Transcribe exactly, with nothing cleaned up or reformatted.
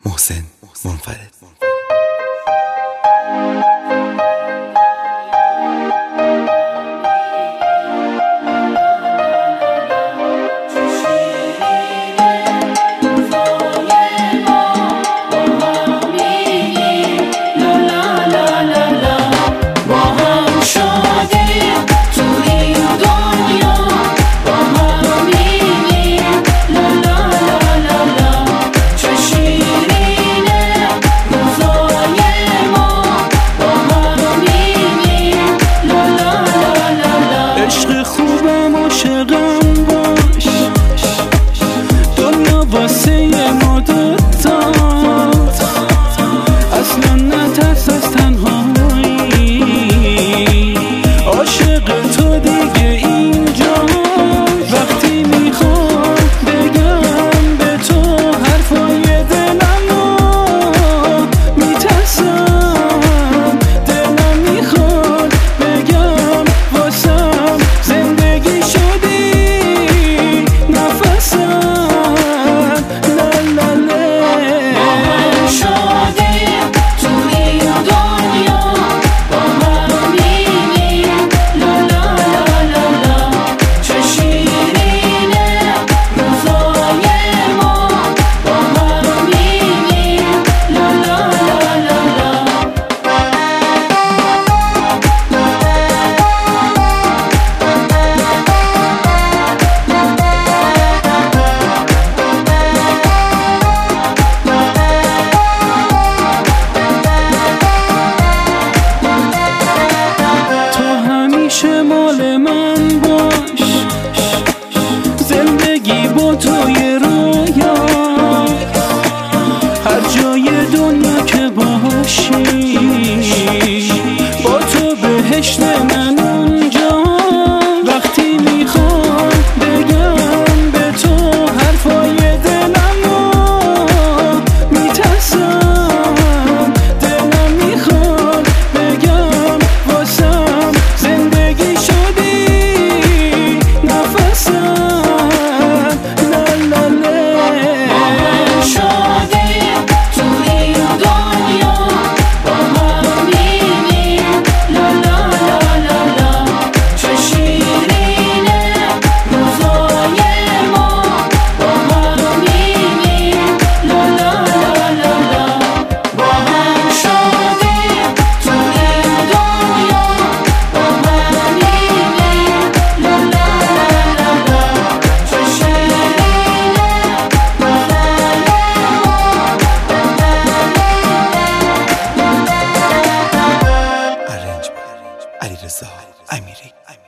محسن منفرد. مال من باش، زندگی با توی رویا، هر جای دنیا که باشی با تو بهشت من اونجا. وقتی میخوام بگم به تو حرفای دلمو، میترسم دلم میخواد بگم واسم زندگی شدی نفسم. لا لا لا ما شدیم تو این دنیا، با هم میریم. لا لا لا لا لا چه شیرینه روزای ما، با هم میریم. لا لا لا لا لا با هم شدیم تو این دنیا، با هم میریم. لا لا لا لا لا چه شیرینه روزای ارنج علیرضا امیری.